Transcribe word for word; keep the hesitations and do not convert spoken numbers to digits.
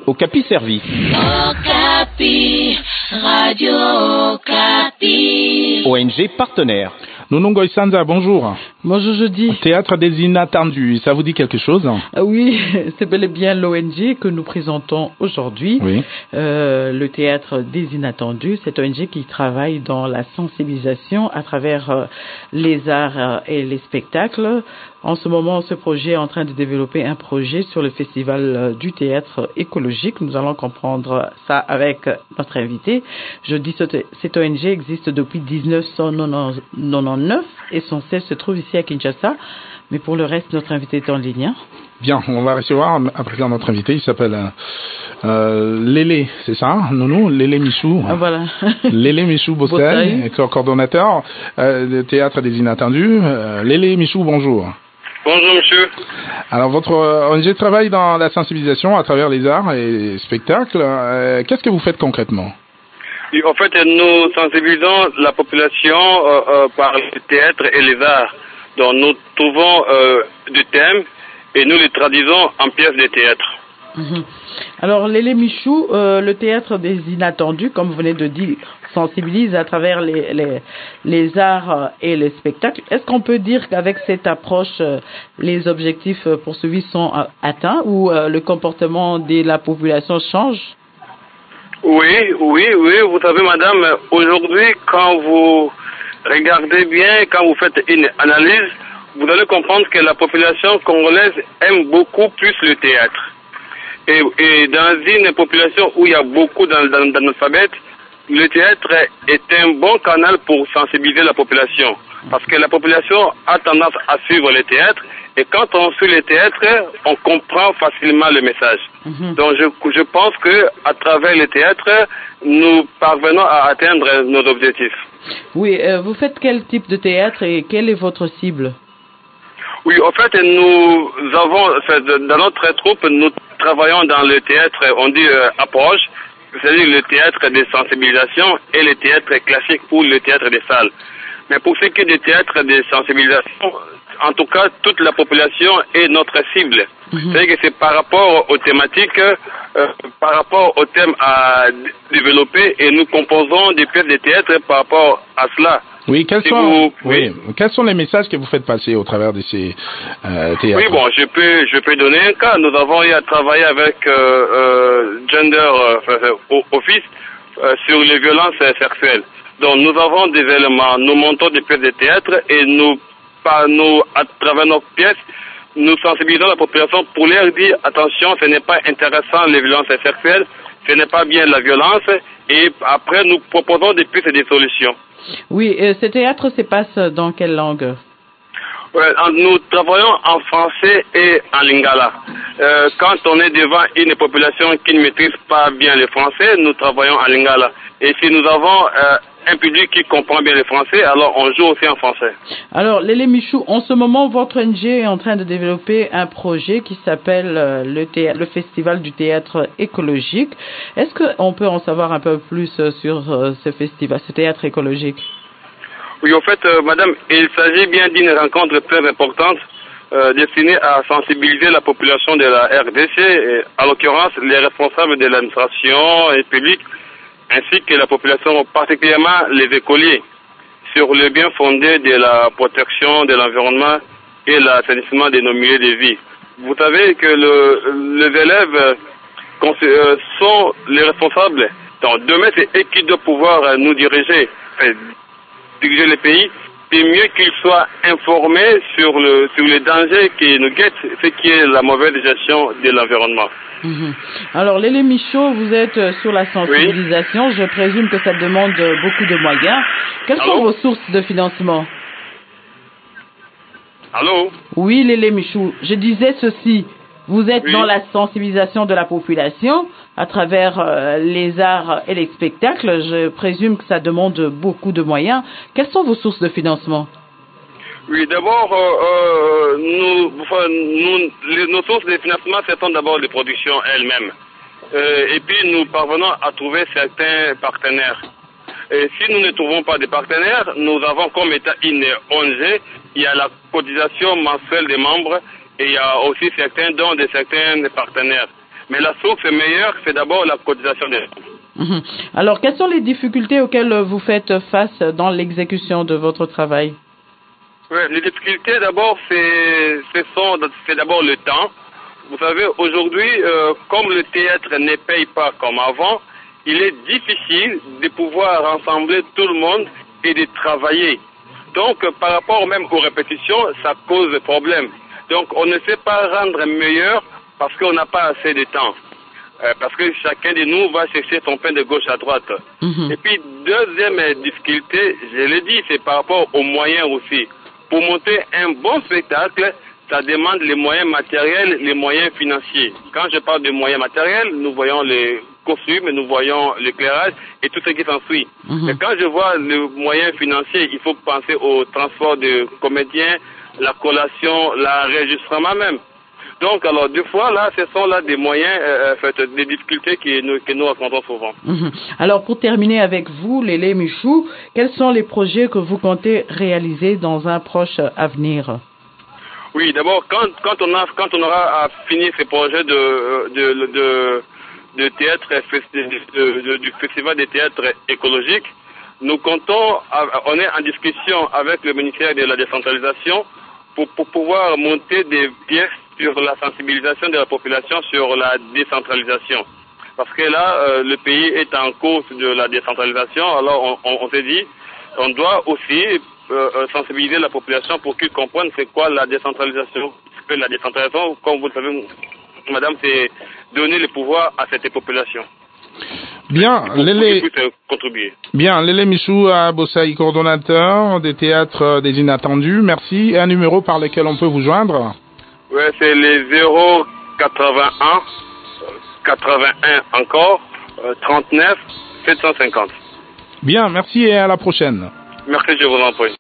Okapi Service. Okapi, Radio Okapi. O N G partenaire. Nounongo Isanza, bonjour. Bonjour, je dis. Théâtre des Inattendus, ça vous dit quelque chose? Ah oui, c'est bel et bien l'O N G que nous présentons aujourd'hui. Oui. Euh, le Théâtre des Inattendus, c'est un O N G qui travaille dans la sensibilisation à travers euh, les arts euh, et les spectacles. En ce moment, ce projet est en train de développer un projet sur le festival euh, du théâtre écologique. Nous allons comprendre ça avec notre invité. Je dis que cet O N G existe depuis dix-neuf cent quatre-vingt-dix-neuf et son siège se trouve ici à Kinshasa. Mais pour le reste, notre invité est en ligne. Bien, on va recevoir à présent notre invité. Il s'appelle euh, euh, Lélé, c'est ça, Nounou, Lélé Michou. Ah, voilà. Lélé Michou Bostel, coordonnateur euh, du Théâtre des Inattendus. Euh, Lélé Michou, bonjour. Bonjour monsieur. Alors votre O N G travaille dans la sensibilisation à travers les arts et les spectacles. Euh, qu'est-ce que vous faites concrètement? Oui, en fait, nous sensibilisons la population euh, euh, par le théâtre et les arts. Donc nous trouvons euh, du thème et nous les traduisons en pièces de théâtre. Mmh. Alors Lélé Michou, euh, le Théâtre des Inattendus, comme vous venez de dire, sensibilise à travers les, les, les arts et les spectacles. Est-ce qu'on peut dire qu'avec cette approche, les objectifs poursuivis sont atteints ou euh, le comportement de la population change? Oui, oui, oui. Vous savez, madame, aujourd'hui, quand vous regardez bien, quand vous faites une analyse, vous allez comprendre que la population congolaise aime beaucoup plus le théâtre. Et, et dans une population où il y a beaucoup d'analphabètes, le théâtre est un bon canal pour sensibiliser la population. Parce que la population a tendance à suivre le théâtre. Et quand on suit le théâtre, on comprend facilement le message. Mm-hmm. Donc je, je pense que à travers le théâtre, nous parvenons à atteindre nos objectifs. Oui, euh, vous faites quel type de théâtre et quelle est votre cible? Oui, en fait, nous avons, dans notre troupe, nous travaillons dans le théâtre, on dit euh, approche, c'est-à-dire le théâtre de sensibilisation et le théâtre classique ou le théâtre des salles. Mais pour ce qui est du théâtre de sensibilisation, en tout cas, toute la population est notre cible. Mm-hmm. C'est-à-dire que c'est par rapport aux thématiques, euh, par rapport aux thèmes à développer, et nous composons des pièces de théâtre par rapport à cela. Oui, quels si sont, vous, oui. oui, quels sont les messages que vous faites passer au travers de ces euh, théâtres? Oui, bon, je peux, je peux donner un cas. Nous avons eu à travailler avec euh, euh, Gender euh, Office euh, sur les violences sexuelles. Donc, nous avons des éléments, nous montons des pièces de théâtre et nous, par nous, à travers nos pièces, nous sensibilisons la population pour leur dire attention, ce n'est pas intéressant les violences sexuelles, ce n'est pas bien la violence, et après nous proposons des pistes et des solutions. Oui, euh, ce théâtre se passe dans quelle langue? Ouais, nous travaillons en français et en lingala. Euh, quand on est devant une population qui ne maîtrise pas bien le français, nous travaillons en lingala. Et si nous avons euh, un public qui comprend bien le français, alors on joue aussi en français. Alors, Lélé Michou, en ce moment, votre O N G est en train de développer un projet qui s'appelle euh, le, théâtre, le Festival du théâtre écologique. Est-ce qu'on peut en savoir un peu plus euh, sur euh, ce festival, ce théâtre écologique? Oui, en fait, euh, madame, il s'agit bien d'une rencontre très importante euh, destinée à sensibiliser la population de la R D C, et, à l'occurrence les responsables de l'administration et publique, ainsi que la population, particulièrement les écoliers, sur le bien fondé de la protection de l'environnement et l'assainissement de nos milieux de vie. Vous savez que le, les élèves euh, sont les responsables. Donc demain, c'est eux qui doivent pouvoir nous diriger, enfin, diriger le pays, et mieux qu'ils soient informés sur le sur les dangers qui nous guettent, ce qui est la mauvaise gestion de l'environnement. Mmh. Alors, Lélé Michou, vous êtes sur la sensibilisation. Oui. Je présume que ça demande beaucoup de moyens. Quelles Allô? sont vos sources de financement? Allô? Oui, Lélé Michou. Je disais ceci. Vous êtes oui. dans la sensibilisation de la population à travers euh, les arts et les spectacles. Je présume que ça demande beaucoup de moyens. Quelles sont vos sources de financement? Oui, d'abord, euh, euh, nous, enfin, nous, les, nos sources de financement, ce sont d'abord les productions elles-mêmes. Euh, et puis, nous parvenons à trouver certains partenaires. Et si nous ne trouvons pas de partenaires, nous avons comme état une O N G, il y a la cotisation mensuelle des membres et il y a aussi certains dons de certains partenaires. Mais la source meilleure, c'est d'abord la cotisation des gens. Mmh. Alors, quelles sont les difficultés auxquelles vous faites face dans l'exécution de votre travail? Oui, les difficultés, d'abord, c'est, ce sont, c'est d'abord le temps. Vous savez, aujourd'hui, euh, comme le théâtre ne paye pas comme avant, il est difficile de pouvoir rassembler tout le monde et de travailler. Donc, euh, par rapport même aux répétitions, ça cause problème. Donc, on ne sait pas rendre meilleur parce qu'on n'a pas assez de temps. Euh, parce que chacun de nous va chercher son pain de gauche à droite. Mm-hmm. Et puis, deuxième difficulté, je l'ai dit, c'est par rapport aux moyens aussi. Pour monter un bon spectacle, ça demande les moyens matériels, les moyens financiers. Quand je parle de moyens matériels, nous voyons les costumes, nous voyons l'éclairage et tout ce qui s'ensuit. Mm-hmm. Mais quand je vois les moyens financiers, il faut penser au transport de comédiens, la collation, l'enregistrement même. Donc, alors, deux fois, là, ce sont là des moyens, euh, fait, des difficultés que nous, que nous rencontrons souvent. Mmh. Alors, pour terminer avec vous, Lélé Michou, quels sont les projets que vous comptez réaliser dans un proche avenir? Oui, d'abord, quand, quand, on a, quand on aura à finir ces projets de, de, de, de théâtre, de, de, de, du Festival des théâtres écologiques, nous comptons, on est en discussion avec le ministère de la décentralisation pour, pour pouvoir monter des pièces sur la sensibilisation de la population sur la décentralisation. Parce que là, euh, le pays est en cours de la décentralisation, alors on, on, on s'est dit, on doit aussi euh, sensibiliser la population pour qu'ils comprennent c'est quoi la décentralisation. Parce que la décentralisation, comme vous le savez, madame, c'est donner le pouvoir à cette population. Bien, Lélé, bien, Lélé Michou à Bossaï, coordonnateur des théâtres des Inattendus. Merci. Et un numéro par lequel on peut vous joindre? Oui, c'est les zéro quatre-vingt-un, quatre-vingt-un encore, euh, trente-neuf, sept cent cinquante. Bien, merci et à la prochaine. Merci, je vous en prie.